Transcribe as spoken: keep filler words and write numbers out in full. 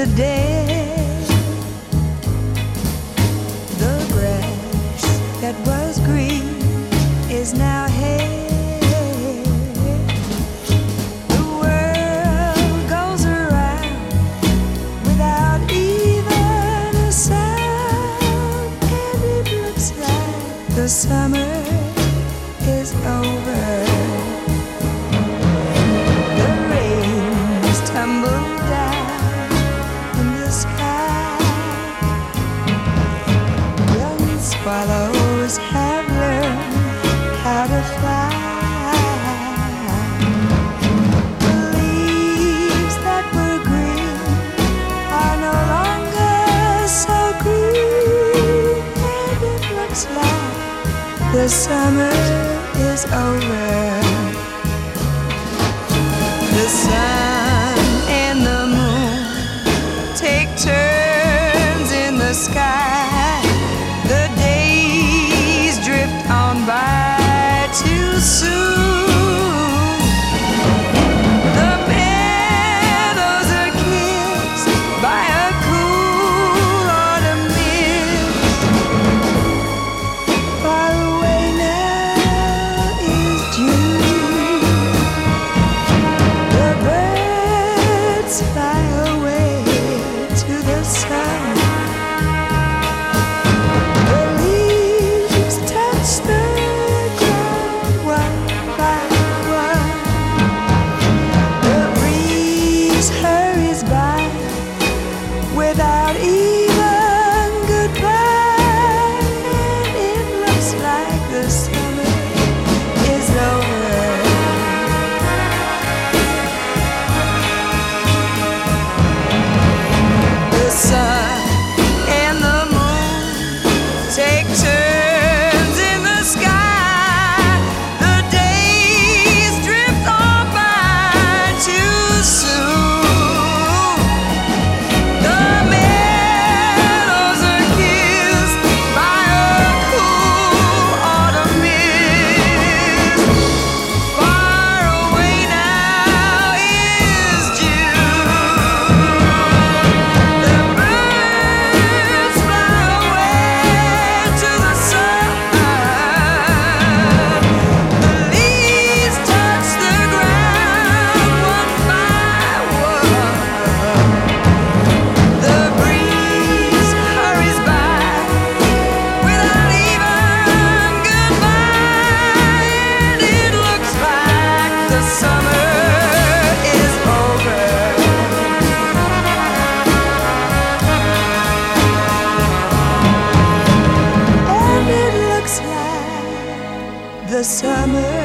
the dead. The grass that was green is now hay. The world goes around without even a sound, and it looks like the summer is over. The rains tumble down in the sky. Young swallows have learned how to fly. The leaves that were green are no longer so green, and it looks like the summer is over. The sun and the moon take turns in the sky. The days drift on by too soon. The meadows are kissed by a cool autumn mist. Far away now is June. The birds fly away to the sun. The leaves touch the ground one by one. The breeze hurries by without even goodbye, and it looks like the summer is over. The sun and the moon take turns in the sky. The days drift on by too soon. The meadows are kissed by a cool autumn mist. Far away now is June. The birds fly away to the sun. The leaves touch the ground one by one. The breeze hurries by without even goodbye, and it looks like the summer is over. And it looks like the summer